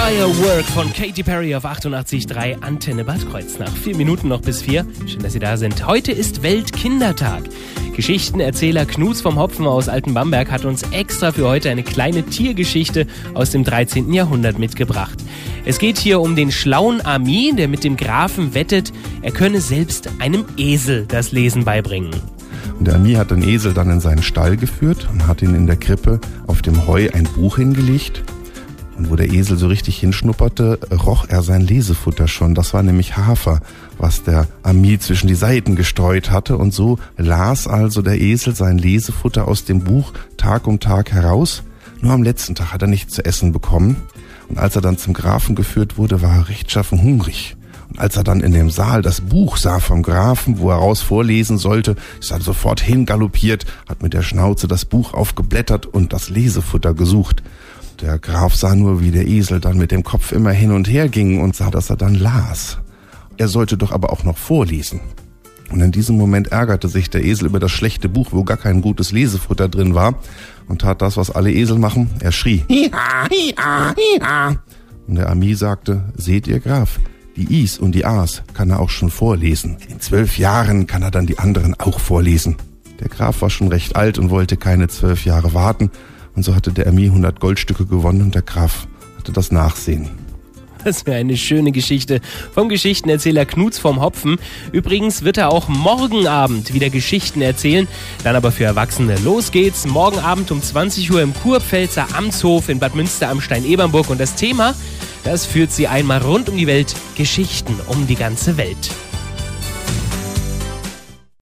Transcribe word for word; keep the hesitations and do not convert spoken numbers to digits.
Firework von Katy Perry auf achtundachtzig Komma drei Antenne Bad Kreuznach. Vier Minuten noch bis vier. Schön, dass Sie da sind. Heute ist Weltkindertag. Geschichtenerzähler Knuts vom Hopfen aus Altenbamberg hat uns extra für heute eine kleine Tiergeschichte aus dem dreizehnten Jahrhundert mitgebracht. Es geht hier um den schlauen Ami, der mit dem Grafen wettet, er könne selbst einem Esel das Lesen beibringen. Und der Ami hat den Esel dann in seinen Stall geführt und hat ihn in der Krippe auf dem Heu ein Buch hingelegt. Und wo der Esel so richtig hinschnupperte, roch er sein Lesefutter schon. Das war nämlich Hafer, was der Ami zwischen die Seiten gestreut hatte. Und so las also der Esel sein Lesefutter aus dem Buch Tag um Tag heraus. Nur am letzten Tag hat er nichts zu essen bekommen. Und als er dann zum Grafen geführt wurde, war er rechtschaffen hungrig. Und als er dann in dem Saal das Buch sah vom Grafen, wo er raus vorlesen sollte, ist er sofort hingaloppiert, hat mit der Schnauze das Buch aufgeblättert und das Lesefutter gesucht. Der Graf sah nur, wie der Esel dann mit dem Kopf immer hin und her ging und sah, dass er dann las. Er sollte doch aber auch noch vorlesen. Und in diesem Moment ärgerte sich der Esel über das schlechte Buch, wo gar kein gutes Lesefutter drin war, und tat das, was alle Esel machen. Er schrie, Hi-ha, hi-ha, hi-ha. Und der Ami sagte, seht ihr, Graf, die Is und die As kann er auch schon vorlesen. In zwölf Jahren kann er dann die anderen auch vorlesen. Der Graf war schon recht alt und wollte keine zwölf Jahre warten. Und so hatte der Ami hundert Goldstücke gewonnen und der Graf hatte das Nachsehen. Das wäre eine schöne Geschichte vom Geschichtenerzähler Knuts vom Hopfen. Übrigens wird er auch morgen Abend wieder Geschichten erzählen, dann aber für Erwachsene. Los geht's, morgen Abend um zwanzig Uhr im Kurpfälzer Amtshof in Bad Münster am Stein-Ebernburg. Und das Thema, das führt Sie einmal rund um die Welt, Geschichten um die ganze Welt.